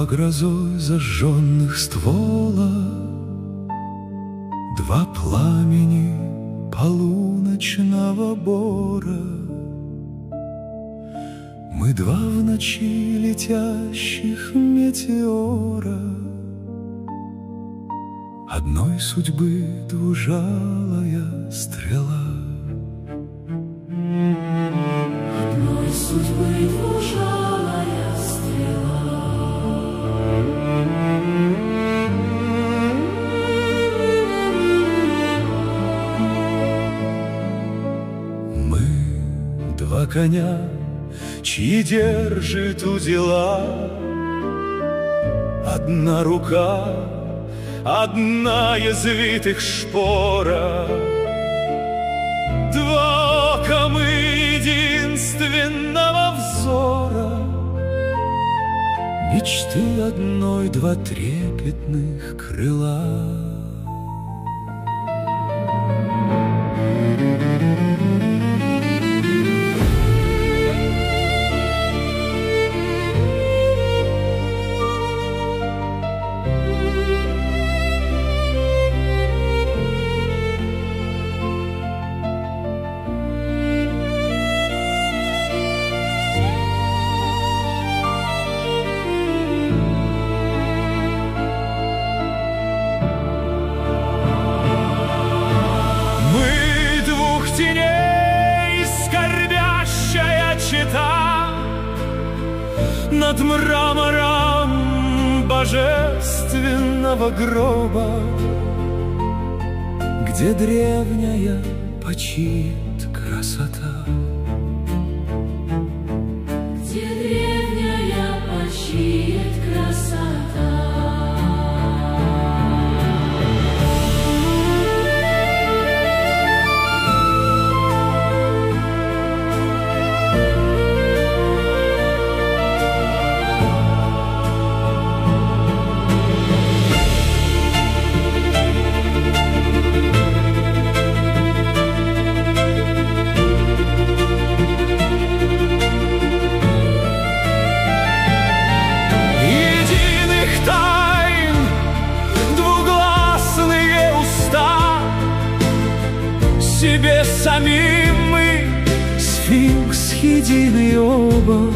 грозой зажженных ствола, два пламени полуночного бора. Мы два в ночи летящих метеора, одной судьбы двужалая стрела. Одной судьбы двужалая стрела. Мы два коня, чьи держит удила одна рука, одна язвитых шпора. Два ока мы единственного взора, мечты одной два трепетных крыла. Теней скорбящая чета над мрамором божественного гроба, где древняя почит красота. Где древняя почит красота. Себе самим мы сфинкс единый оба.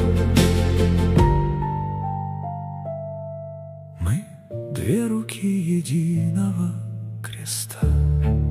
Мы две руки единого креста.